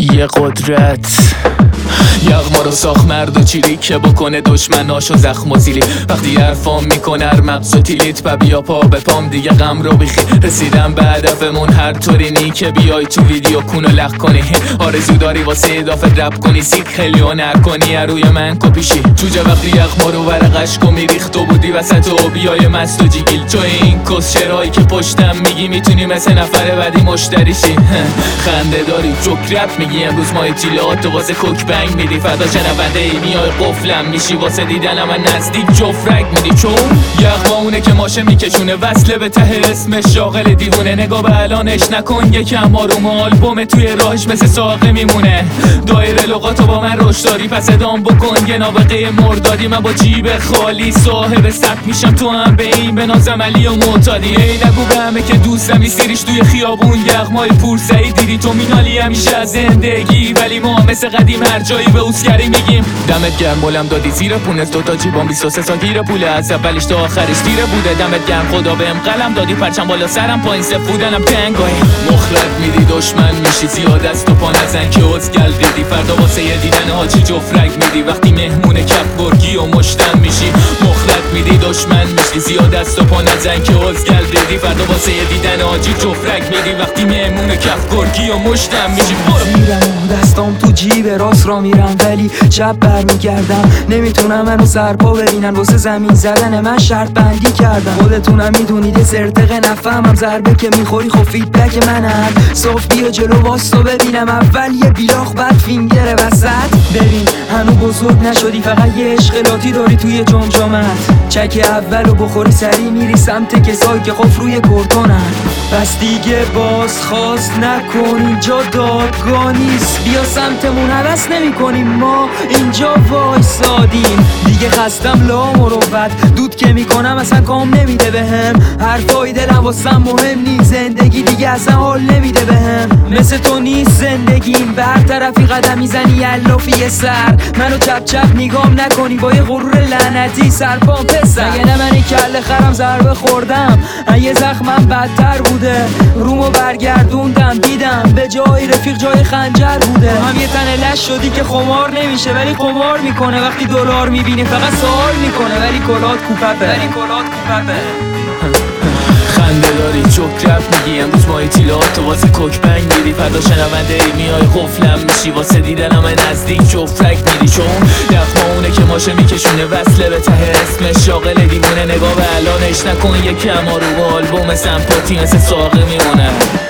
یه قدرت یغما رو ساخت مرد و چیری که بکنه دشمناشو زخم و زیلی. وقتی حرفام میکنه مغز و تیلیت و بیا پا به پام دیگه غم رو بیخی. رسیدم به هدفمون هر طوری نی که بیای تو ویدیو کونو لخ کنی. آرزو داری واسه اضافه رپ کنی سیک خیلی و نکنی روی من کپیشی. جوجه وقتی یغما رو ورقش کو میریخت تو بودی وسط و بیای مست و جیگیل. تو این کس چرایی که پشتم میگی میتونی مثل نفر بعدی مشتریشی. خنده داری جوک رپ میگی امروز ما اطلاعات و واسه کوک بنگ میدی. فردا شنونده ای میای قفلم میشی واسه دیدن من نزدیک جفرک میدی. چون یغما اونه که ماشه میکشونه وصله به ته اسمش شاغل دیوونه. نگاه به الانش نکن یکم آروم آلبوم توی راهش مثل ساقه میمونه. دایره لغاتو با من روش داری پس ادام بکن یه نابغه مردادی. من با جیب خالی صاحب سب میشم تو هم به این به نازم علی و معتادی. ای نگو به همه که دوستمی سیریش توی خیابون یغمای پورسعی دیدی تو مینالی همیشه از زندگی. ولی ما مثل قدیم هر جایی به اوسگری میگیم دمت گرم بولم دادی زیر پونت دوتا جیبام 23 سال گیره پوله از اولیش تا آخرش تیره بوده. دمت گرم خدا بهم قلم دادی پرچم بالا سرم پایین سفودنم تنگای. مخرب میدی دشمن میشی زیاد از تو پا نزن که ازگل دیدی. فردا واسه یه دیدن حاجی جفرک میدی وقتی مهمون کف گرگی و مشتم میشی. مخرب میدی دشمن میشی زیاد از تو پا نزن که ازگل دیدی. فردا واسه یه دیدن حاجی جفرک میدی وقتی مهمون کف گرگی و مشتم میشی. میرم دستام تو جیب راست را میرم ولی چپ برمیگردم. نمیتونم منو سرپا ببینن واسه زمین زدن من شرط بندی کردم. خودتونم میدونید سرتق نفهمم ضربه که میخوری خب فیدبک منم. صاف بیا جلو واسو ببینم اول یه بیلاخ بعد فینگر وسط. ببین هنو بزرگ نشدی فقط یه اشغالاتی داری توی جمجمت. چک اولو بخوری سری میری سمت کسایی که خب روی کورتونن. پس دیگه باز خواست نکن اینجا دادگاه نیست. بیا سمتمون هوس نمی کنیم ما اینجا وایسادیم. دیگه خستم لا مروت دود که میکنم اصلا کام نمیده بهم. حرفای دلم واسم مهم نیست زندگی دیگه اصلا حال نمیده بهم. مثل تو نیست زندگیم برطرفی قدم میزنی علافی یه سر. منو چپ چپ نگام نکنی با یه غرور لعنتی سرپام پسر. اگه نه من کله خرم ضربه خوردم یه زخمم بدتر بوده. رومو برگردوندم دیدم به جای رفیق جای خنجر بوده. هم یه تنه لش شدی که خمار نمیشه ولی قمار میکنه. وقتی دلار میبینه فقط سوال میکنه ولی کلات کوپپه. خنده داری جوک رپ میگی امروز ما اطلاعات و واسه کوک بنگ میدی. فردا شنونده ای میای قفلم میشی واسه دیدن من نزدیک جفرک میدی. چون یغما اونه که ماشه میکشونه وصله به ته اسمش شاغل دیوونه. نگاه به الانش نکن یکم آروم آلبوم سمپاتی مثل ساقه میمونه.